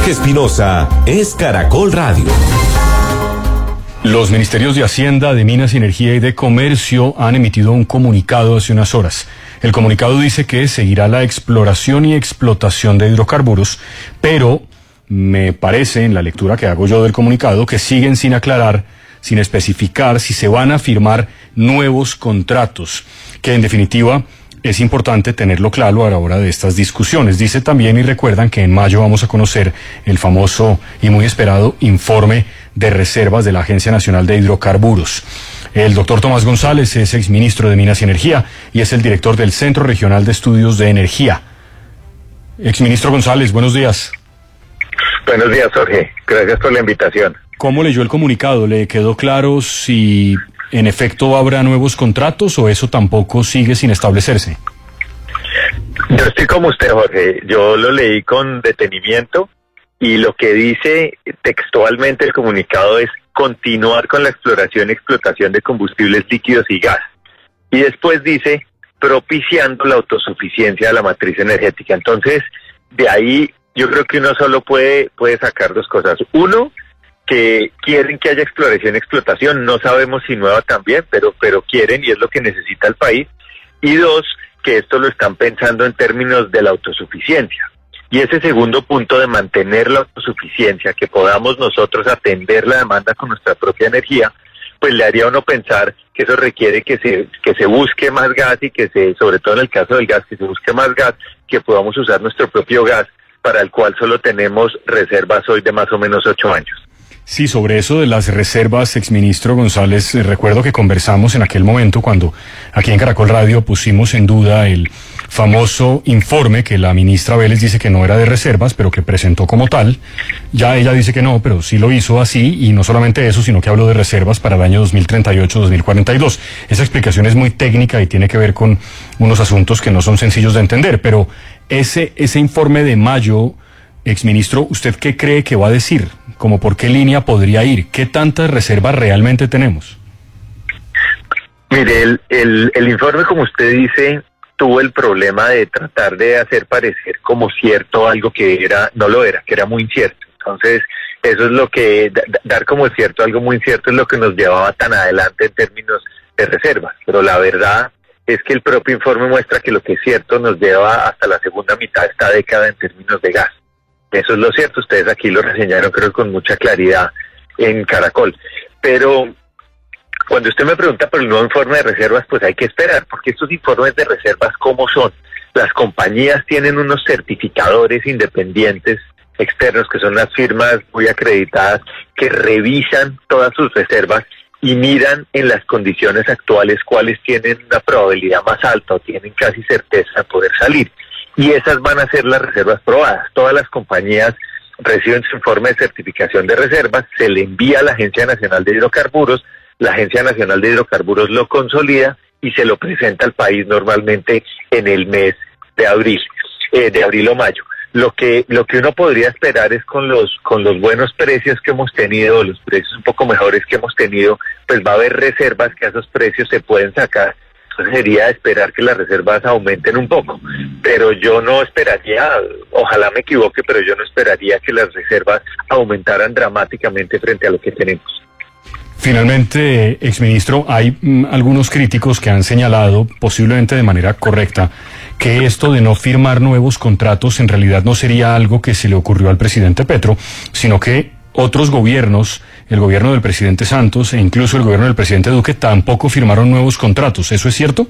Jorge Espinosa es Caracol Radio. Los ministerios de Hacienda, de Minas y Energía y de Comercio han emitido un comunicado hace unas horas. El comunicado dice que seguirá la exploración y explotación de hidrocarburos, pero me parece, en la lectura que hago yo del comunicado, que siguen sin aclarar, sin especificar si se van a firmar nuevos contratos, que en definitiva es importante tenerlo claro a la hora de estas discusiones. Dice también, y recuerdan, que en mayo vamos a conocer el famoso y muy esperado informe de reservas de la Agencia Nacional de Hidrocarburos. El doctor Tomás González es exministro de Minas y Energía y es el director del Centro Regional de Estudios de Energía. Exministro González, buenos días. Buenos días, Jorge. Gracias por la invitación. ¿Cómo leyó el comunicado? ¿Le quedó claro si en efecto habrá nuevos contratos o eso tampoco sigue sin establecerse? Yo estoy como usted, Jorge. Yo lo leí con detenimiento y lo que dice textualmente el comunicado es continuar con la exploración y explotación de combustibles líquidos y gas. Y después dice propiciando la autosuficiencia de la matriz energética. Entonces, de ahí yo creo que uno solo puede sacar dos cosas. Uno, que quieren que haya exploración y explotación, no sabemos si nueva también, pero quieren y es lo que necesita el país. Y dos, que esto lo están pensando en términos de la autosuficiencia. Y ese segundo punto de mantener la autosuficiencia, que podamos nosotros atender la demanda con nuestra propia energía, pues le haría a uno pensar que eso requiere que se busque más gas y sobre todo en el caso del gas, que se busque más gas, que podamos usar nuestro propio gas, para el cual solo tenemos reservas hoy de más o menos 8 años. Sí, sobre eso de las reservas, exministro González, recuerdo que conversamos en aquel momento cuando aquí en Caracol Radio pusimos en duda el famoso informe que la ministra Vélez dice que no era de reservas, pero que presentó como tal. Ya ella dice que no, pero sí lo hizo así, y no solamente eso, sino que habló de reservas para el año 2038-2042. Esa explicación es muy técnica y tiene que ver con unos asuntos que no son sencillos de entender, pero ese informe de mayo, exministro, ¿usted qué cree que va a decir? ¿Cómo por qué línea podría ir? ¿Qué tantas reservas realmente tenemos? Mire, el informe, como usted dice, tuvo el problema de tratar de hacer parecer como cierto algo que no lo era, que era muy incierto. Entonces, eso es lo que, dar como cierto algo muy incierto es lo que nos llevaba tan adelante en términos de reservas. Pero la verdad es que el propio informe muestra que lo que es cierto nos lleva hasta la segunda mitad de esta década en términos de gas. Eso es lo cierto, ustedes aquí lo reseñaron creo con mucha claridad en Caracol. Pero cuando usted me pregunta por el nuevo informe de reservas, pues hay que esperar, porque estos informes de reservas, ¿cómo son? Las compañías tienen unos certificadores independientes externos, que son las firmas muy acreditadas, que revisan todas sus reservas y miran en las condiciones actuales cuáles tienen una probabilidad más alta o tienen casi certeza de poder salir. Y esas van a ser las reservas probadas. Todas las compañías reciben su informe de certificación de reservas, se le envía a la Agencia Nacional de Hidrocarburos, la Agencia Nacional de Hidrocarburos lo consolida y se lo presenta al país normalmente en el mes de abril o mayo. Lo que uno podría esperar es con los buenos precios que hemos tenido, los precios un poco mejores que hemos tenido, pues va a haber reservas que a esos precios se pueden sacar. Entonces sería esperar que las reservas aumenten un poco, pero yo no esperaría, ojalá me equivoque, pero yo no esperaría que las reservas aumentaran dramáticamente frente a lo que tenemos. Finalmente, exministro, hay algunos críticos que han señalado, posiblemente de manera correcta, que esto de no firmar nuevos contratos en realidad no sería algo que se le ocurrió al presidente Petro, sino que otros gobiernos, el gobierno del presidente Santos e incluso el gobierno del presidente Duque, tampoco firmaron nuevos contratos. ¿Eso es cierto?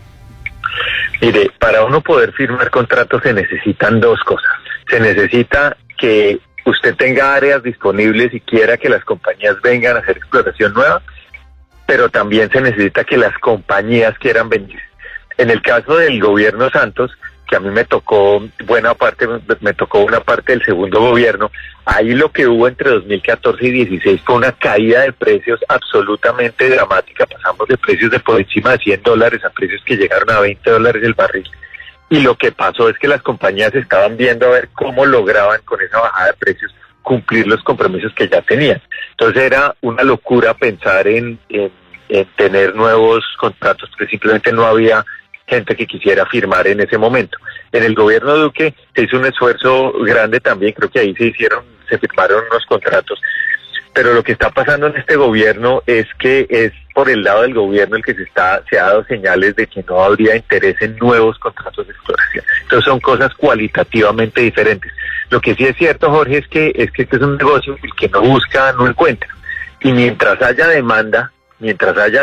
Mire, para uno poder firmar contratos se necesitan dos cosas. Se necesita que usted tenga áreas disponibles y quiera que las compañías vengan a hacer exploración nueva, pero también se necesita que las compañías quieran venir. En el caso del gobierno Santos, que a mí me tocó una parte del segundo gobierno, ahí lo que hubo entre 2014 y 2016 fue una caída de precios absolutamente dramática. Pasamos de precios de por encima de $100 a precios que llegaron a $20 el barril. Y lo que pasó es que las compañías estaban viendo a ver cómo lograban con esa bajada de precios cumplir los compromisos que ya tenían. Entonces era una locura pensar en tener nuevos contratos, porque simplemente no había gente que quisiera firmar en ese momento. En el gobierno de Duque se hizo un esfuerzo grande también, creo que ahí se firmaron unos contratos, pero lo que está pasando en este gobierno es que es por el lado del gobierno el que se ha dado señales de que no habría interés en nuevos contratos de exploración. Entonces son cosas cualitativamente diferentes. Lo que sí es cierto, Jorge, es que este es un negocio que el que no busca no encuentra. Y mientras haya demanda de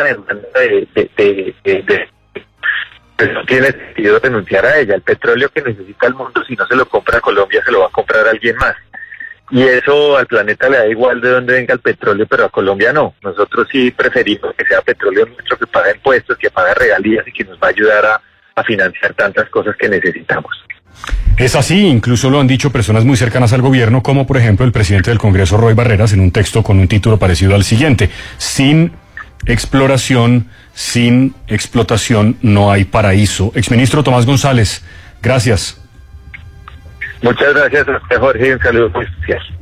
pues no tiene sentido renunciar a ella. El petróleo que necesita el mundo, si no se lo compra Colombia, se lo va a comprar alguien más. Y eso al planeta le da igual de dónde venga el petróleo, pero a Colombia no. Nosotros sí preferimos que sea petróleo nuestro, que paga impuestos, que paga regalías y que nos va a ayudar a financiar tantas cosas que necesitamos. Es así, incluso lo han dicho personas muy cercanas al gobierno, como por ejemplo el presidente del Congreso, Roy Barreras, en un texto con un título parecido al siguiente: sin exploración, sin explotación, no hay paraíso. Exministro Tomás González, gracias. Muchas gracias, Jorge, un saludo muy especial.